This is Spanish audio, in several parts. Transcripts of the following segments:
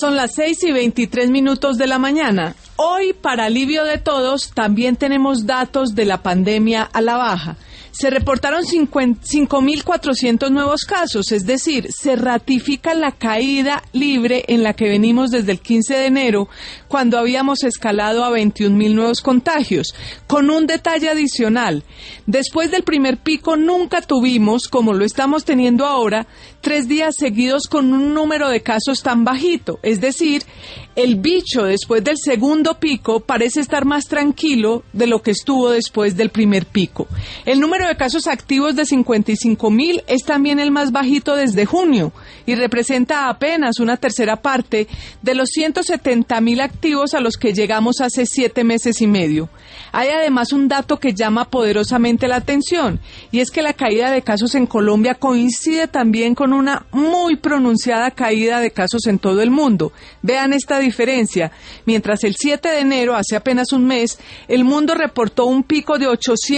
Son las 6:23 de la mañana. Hoy, para alivio de todos, también tenemos datos de la pandemia a la baja. Se reportaron 5.400 nuevos casos, es decir, se ratifica la caída libre en la que venimos desde el 15 de enero, cuando habíamos escalado a 21.000 nuevos contagios. Con un detalle adicional, después del primer pico nunca tuvimos, como lo estamos teniendo ahora, 3 días seguidos con un número de casos tan bajito, es decir, el bicho después del segundo pico parece estar más tranquilo de lo que estuvo después del primer pico. El número de casos activos de 55.000 es también el más bajito desde junio y representa apenas una tercera parte de los 170.000 activos a los que llegamos hace 7 meses y medio. Hay además un dato que llama poderosamente la atención, y es que la caída de casos en Colombia coincide también con una muy pronunciada caída de casos en todo el mundo. Vean esta diferencia. Mientras el 7 de enero, hace apenas un mes, el mundo reportó un pico de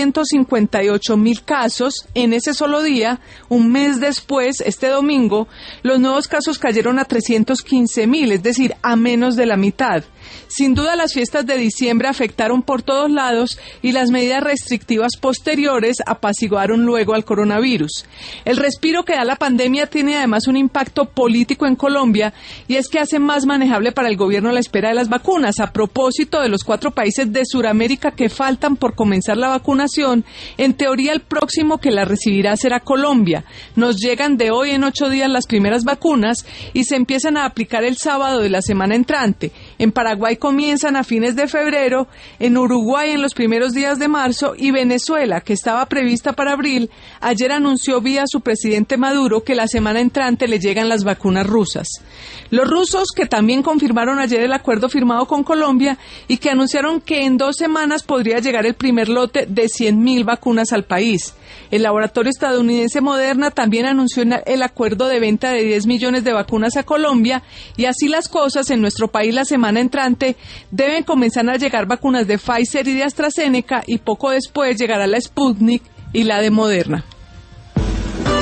858.000 casos, en ese solo día, un mes después, este domingo, los nuevos casos cayeron a 315.000, es decir, a menos de la mitad. Sin duda, las fiestas de diciembre afectaron por todos lados y las medidas restrictivas posteriores apaciguaron luego al coronavirus. El respiro que da la pandemia tiene además un impacto político en Colombia, y es que hace más manejable para el gobierno la espera de las vacunas. A propósito de los 4 países de Sudamérica que faltan por comenzar la vacunación, en teoría el próximo que la recibirá será Colombia. Nos llegan de hoy en 8 días las primeras vacunas y se empiezan a aplicar el sábado de la semana entrante. En Paraguay comienzan a fines de febrero, en Uruguay en los primeros días de marzo, y Venezuela, que estaba prevista para abril, ayer anunció vía su presidente Maduro que la semana entrante le llegan las vacunas rusas. Los rusos, que también confirmaron ayer el acuerdo firmado con Colombia y que anunciaron que en 2 semanas podría llegar el primer lote de 100.000 vacunas al país. El laboratorio estadounidense Moderna también anunció el acuerdo de venta de 10 millones de vacunas a Colombia, y así las cosas, en nuestro país la semana entrante deben comenzar a llegar vacunas de Pfizer y de AstraZeneca, y poco después llegará la Sputnik y la de Moderna.